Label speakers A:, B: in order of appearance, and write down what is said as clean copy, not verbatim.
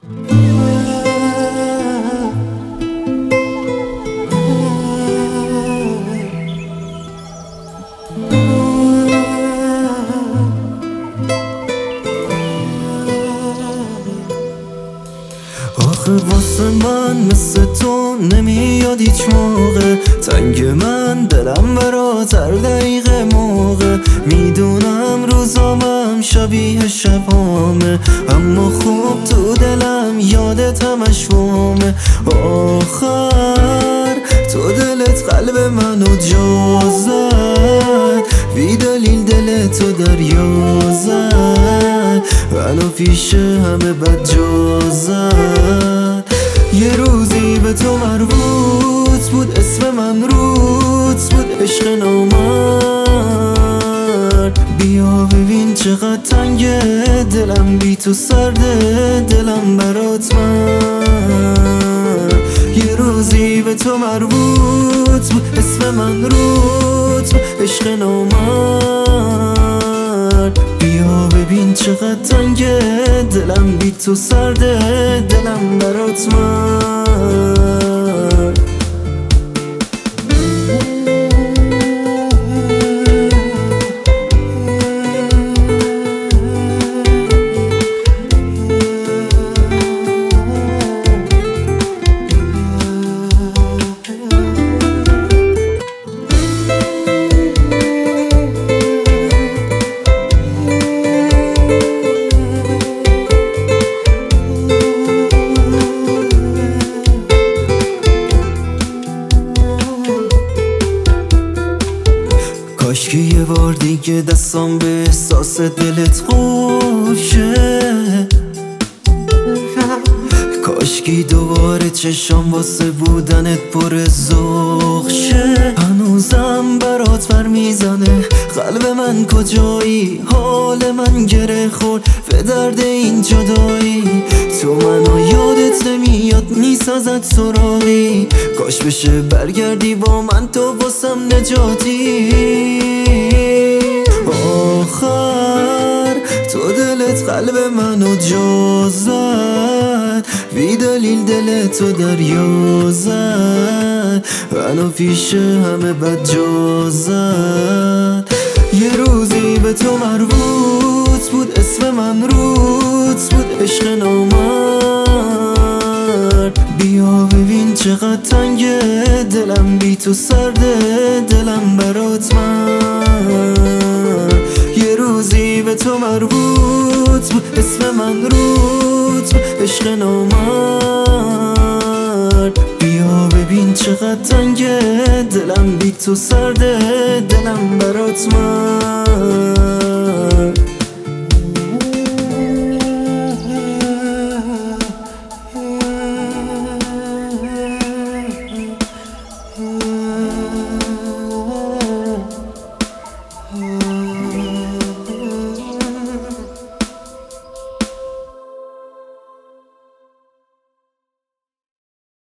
A: آخه واسه من مثل تو نمیاد هیچ موقع، تنگ من دلم برات هر دقیقه موقع. میدونم روزامم شبیه شبامه، اما خوب تو دلم یادت همش وامه. آخر تو دلت قلب منو جا زد، بی دلیل دل تو دریا زد، منو پیش همه بد جا زد. یه روزی به تو مربوط بود، اسم من روت بود، عشق نامرد. بیا ببین چقدر تنگه دلم، بی تو سرده دلم برات من. یه روزی به تو مربوط بود، اسم من روت بود، عشق نامرد. بیا ببین چقدر تنگه دلم، بی تو سرده دلم برات من. کاش که یه بار دیگه دستام به احساس دلت خوشه، کاش که دوباره چشام واسه بودنت پر ذوق شه. هنوزم برات پر میزنه قلب من، کجایی حال من گره خورد به درد این جدایی. تو منو یادت نمیاد نیست ازت سراغی، کاش بشه برگردی با من تو واسم نجاتی. آخر تو دلت قلب منو جا زد، بی دلیل دل تو دریا زد، منو پیش همه بد جا زد. یه روزی به تو مربوط بود، اسم من روت بود، عشق نامرد. بیا ببین چقدر تنگه دلم، بی تو سرده دلم برات من. یه روزی به تو مربوط بود، اسم من روت بود، عشق نامرد. بیا ببین چقدر تنگه دلم، بی تو سرده دلم برات من.